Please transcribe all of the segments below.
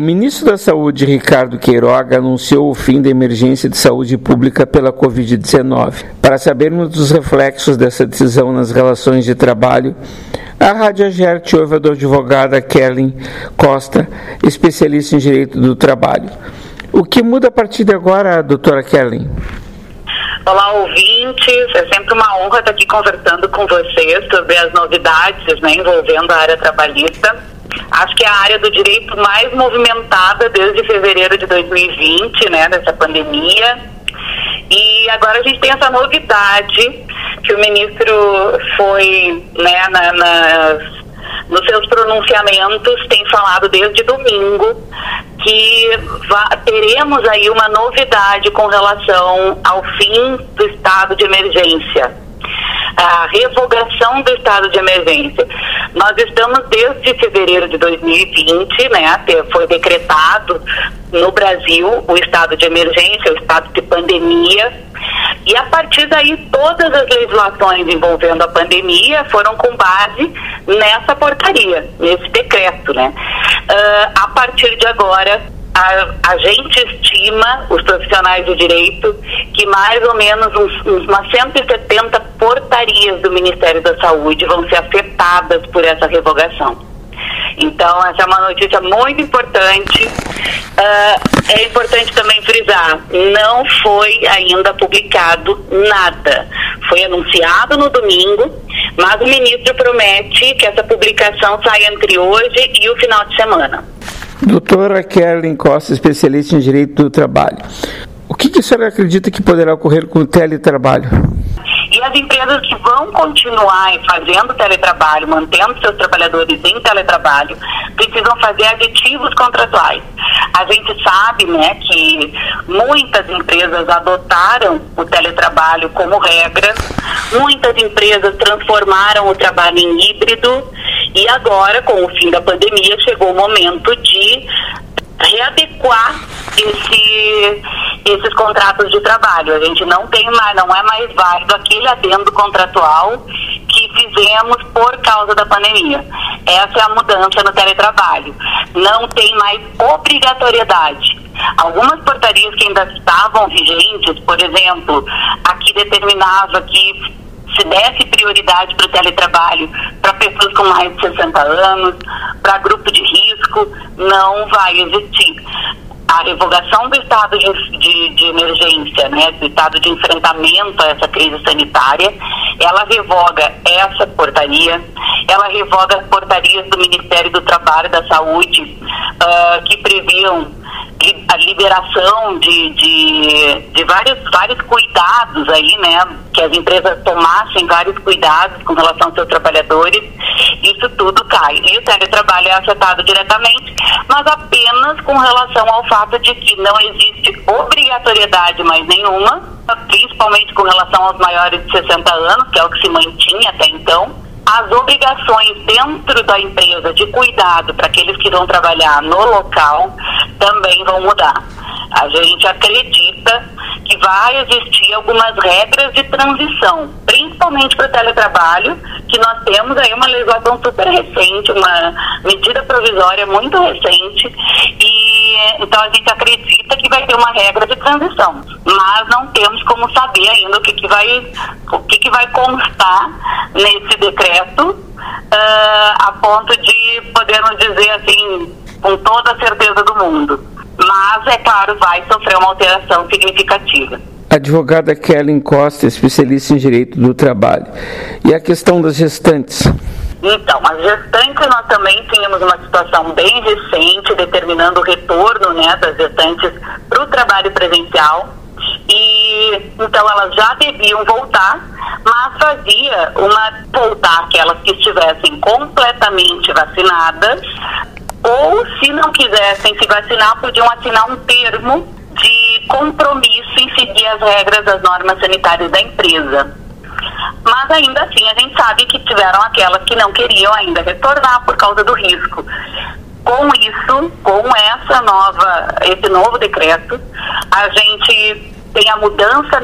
ministro da Saúde, Ricardo Queiroga, anunciou o fim da emergência de saúde pública pela Covid-19. Para sabermos dos reflexos dessa decisão nas relações de trabalho, a Rádio Agerte ouve a advogada Kerlin Costa, especialista em direito do trabalho. O que muda a partir de agora, doutora Kerlin? Olá, ouvintes. É sempre uma honra estar aqui conversando com vocês sobre as novidades, envolvendo a área trabalhista. Acho que é a área do direito mais movimentada desde fevereiro de 2020, dessa pandemia. E agora a gente tem essa novidade que o ministro foi, nos seus pronunciamentos, tem falado desde domingo que teremos aí uma novidade com relação ao fim do estado de emergência. A revogação do estado de emergência. Nós estamos desde fevereiro de 2020, foi decretado no Brasil o estado de emergência, o estado de pandemia, e a partir daí todas as legislações envolvendo a pandemia foram com base nessa portaria, nesse decreto, a partir de agora, a gente estima, os profissionais do direito, que mais ou menos umas 170 portarias do Ministério da Saúde vão ser afetadas por essa revogação. Então, essa é uma notícia muito importante. É importante também frisar, não foi ainda publicado nada. Foi anunciado no domingo, mas o ministro promete que essa publicação sai entre hoje e o final de semana. Doutora Kerlin Costa, especialista em direito do trabalho. O que a senhora acredita que poderá ocorrer com o teletrabalho? E as empresas que vão continuar fazendo teletrabalho, mantendo seus trabalhadores em teletrabalho, precisam fazer aditivos contratuais. A gente sabe, que muitas empresas adotaram o teletrabalho como regra, muitas empresas transformaram o trabalho em híbrido, e agora, com o fim da pandemia, chegou o momento de readequar esses contratos de trabalho. A gente não é mais válido aquele adendo contratual que fizemos por causa da pandemia. Essa é a mudança no teletrabalho. Não tem mais obrigatoriedade. Algumas portarias que ainda estavam vigentes, por exemplo, aqui determinava que se desse prioridade para o teletrabalho para pessoas com mais de 60 anos, para grupo de risco, não vai existir. A revogação do estado de emergência, do estado de enfrentamento a essa crise sanitária, ela revoga essa portaria, ela revoga as portarias do Ministério do Trabalho e da Saúde, que previam a liberação de vários cuidados aí, que as empresas tomassem vários cuidados com relação aos seus trabalhadores. Isso tudo cai. E o teletrabalho é afetado diretamente, mas apenas com relação ao fato de que não existe obrigatoriedade mais nenhuma, principalmente com relação aos maiores de 60 anos, que é o que se mantinha até então. As obrigações dentro da empresa de cuidado para aqueles que vão trabalhar no local também vão mudar. A gente acredita que vai existir algumas regras de transição, principalmente para o teletrabalho, que nós temos aí uma legislação super recente, uma medida provisória muito recente, e então a gente acredita que vai ter uma regra de transição, mas não temos como saber ainda o que vai constar nesse decreto, a ponto de podermos dizer assim, com toda a certeza do mundo. Mas, é claro, vai sofrer uma alteração significativa. Advogada Kerlin Costa, especialista em direito do trabalho. E a questão das gestantes? Então, as gestantes, nós também tínhamos uma situação bem recente, determinando o retorno das gestantes para o trabalho presencial. E, então, elas já deviam voltar, mas fazia voltar aquelas que estivessem completamente vacinadas, ou, se não quisessem se vacinar, podiam assinar um termo de compromisso em seguir as regras das normas sanitárias da empresa. Mas, ainda assim, a gente sabe que tiveram aquelas que não queriam ainda retornar por causa do risco. Com isso, com esse novo decreto, a gente tem a mudança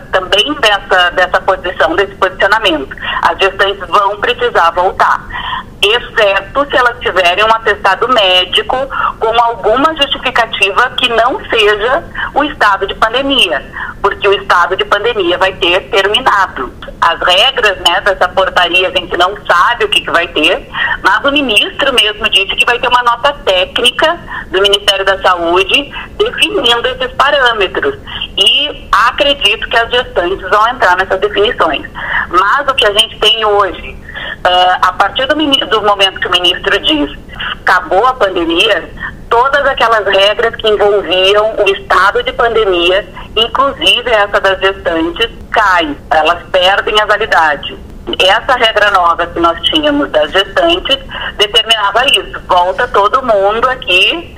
dessa posição, desse posicionamento. As gestantes vão precisar voltar. exceto se elas tiverem um atestado médico com alguma justificativa que não seja o estado de pandemia, porque o estado de pandemia vai ter terminado. As regras, né, dessa portaria a gente não sabe o que vai ter, mas o ministro mesmo disse que vai ter uma nota técnica do Ministério da Saúde definindo esses parâmetros, e acredito que as gestantes vão entrar nessas definições. Mas o que a gente tem hoje, a partir do momento que o ministro diz acabou a pandemia, todas aquelas regras que envolviam o estado de pandemia, inclusive essa das gestantes, caem, elas perdem a validade. Essa regra nova que nós tínhamos das gestantes determinava isso: volta todo mundo aqui,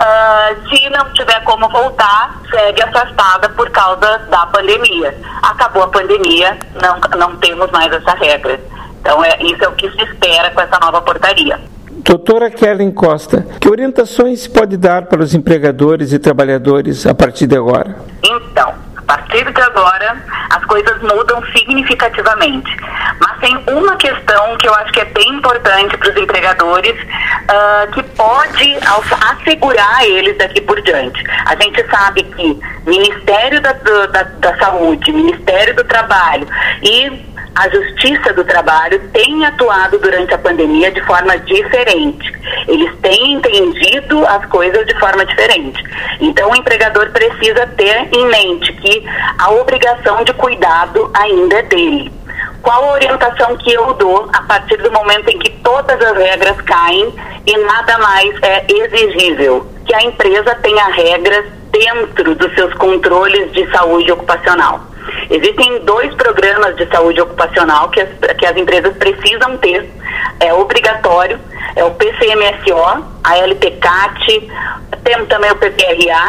se não tiver como voltar, segue afastada por causa da pandemia. Acabou a pandemia, não temos mais essa regra. Então isso é o que se espera com essa nova portaria. Doutora Kellen Costa, que orientações pode dar para os empregadores e trabalhadores a partir de agora? Então, a partir de agora, as coisas mudam significativamente. Mas tem uma questão que eu acho que é bem importante para os empregadores, que pode assegurar eles daqui por diante. A gente sabe que Ministério da Saúde, Ministério do Trabalho e a Justiça do Trabalho têm atuado durante a pandemia de forma diferente. Eles têm entendido as coisas de forma diferente. Então, o empregador precisa ter em mente que a obrigação de cuidado ainda é dele. Qual a orientação que eu dou a partir do momento em que todas as regras caem e nada mais é exigível? Que a empresa tenha regras dentro dos seus controles de saúde ocupacional. Existem 2 programas de saúde ocupacional que as empresas precisam ter. É obrigatório, é o PCMSO, a LPCAT, temos também o PPRA.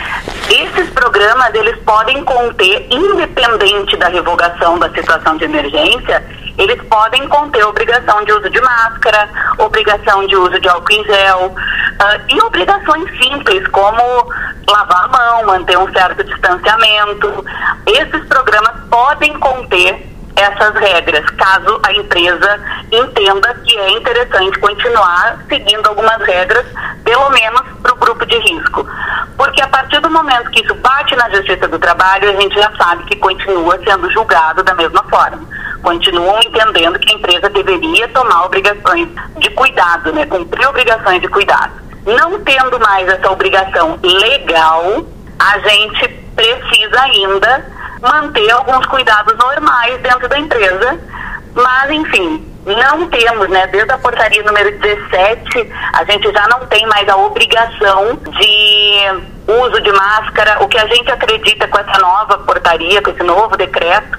Esses programas, eles podem conter, independente da revogação da situação de emergência, eles podem conter obrigação de uso de máscara, obrigação de uso de álcool em gel, e obrigações simples, como lavar a mão, manter um certo distanciamento. Esses programas podem conter essas regras, caso a empresa entenda que é interessante continuar seguindo algumas regras, pelo menos para o grupo de risco. Porque a partir do momento que isso bate na Justiça do Trabalho, a gente já sabe que continua sendo julgado da mesma forma. Continuam entendendo que a empresa deveria tomar obrigações de cuidado, né? Cumprir obrigações de cuidado. Não tendo mais essa obrigação legal, a gente precisa ainda manter alguns cuidados normais dentro da empresa, mas enfim, não temos, né, desde a portaria número 17, a gente já não tem mais a obrigação de uso de máscara. O que a gente acredita com essa nova portaria, com esse novo decreto,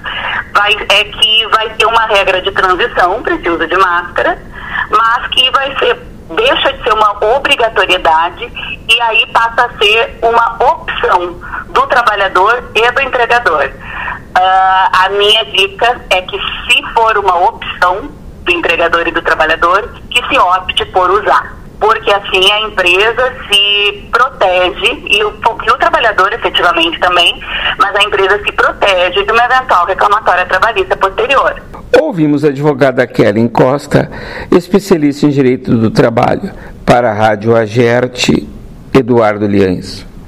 é que vai ter uma regra de transição para esse uso de máscara, mas que deixa de ser uma obrigatoriedade e aí passa a ser uma opção do trabalhador e do empregador. A minha dica é que, se for uma opção do empregador e do trabalhador, que se opte por usar, porque assim a empresa se protege e o trabalhador efetivamente também, mas a empresa se protege de uma eventual reclamatória trabalhista posterior. Ouvimos a advogada Kellen Costa, especialista em direito do trabalho. Para a Rádio Agerte, Eduardo Liães.